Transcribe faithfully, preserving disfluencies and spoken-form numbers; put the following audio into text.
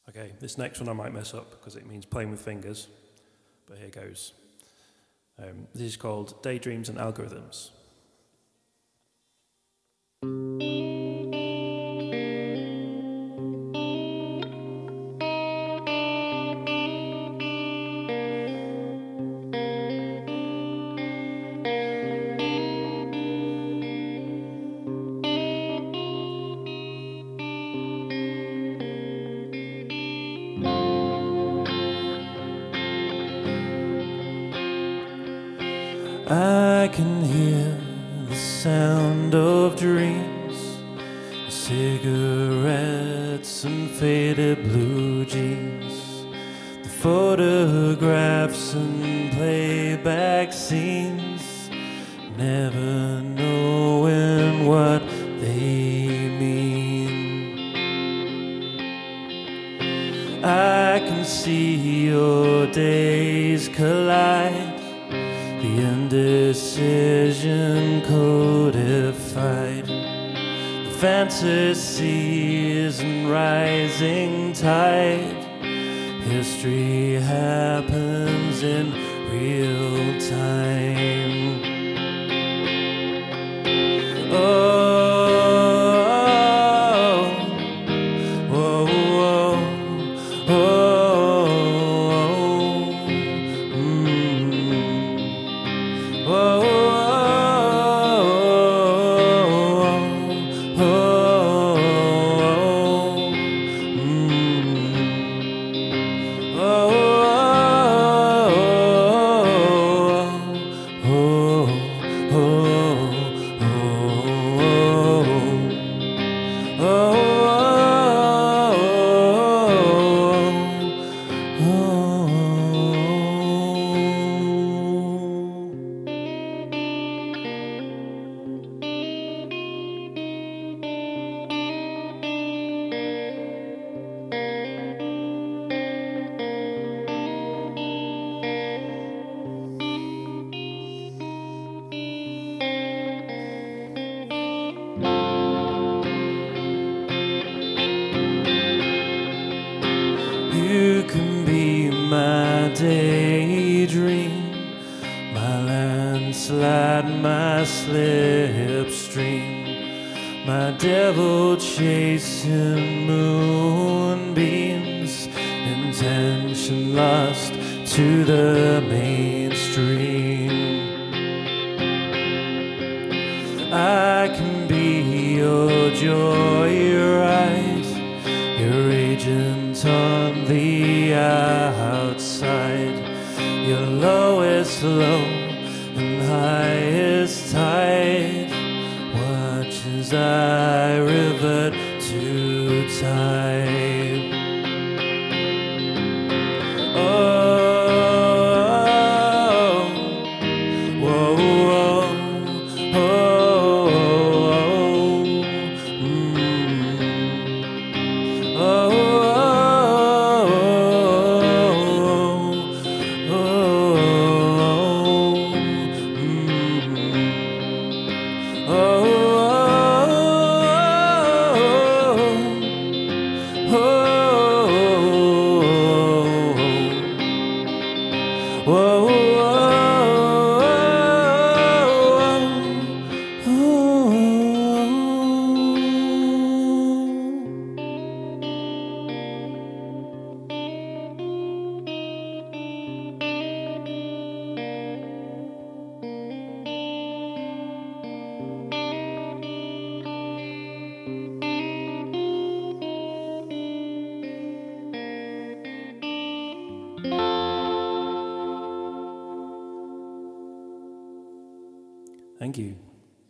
Okay, this next one I might mess up because it means playing with fingers, but here goes. Um, this is called Daydreams and Algorithms. I can hear the sound of dreams, cigarettes and faded blue jeans, the photographs and playback scenes, never knowing what they mean. I can see your days collide, the indecision codified, the fantasies and rising tide. History happens in real time. Oh, oh, oh, oh, oh, mm. Oh, oh, oh, oh, mm. Oh, oh, oh, oh, oh. You can be my daydream, my landslide, my slipstream, my devil chasing moonbeams, intention lost to the mainstream. I can be your joyride, your agent on the outside, your lowest low and highest tide. Watch as I revert to time. Oh, whoa, whoa, oh, oh, mm. Oh, oh, mm. Oh, Thank you.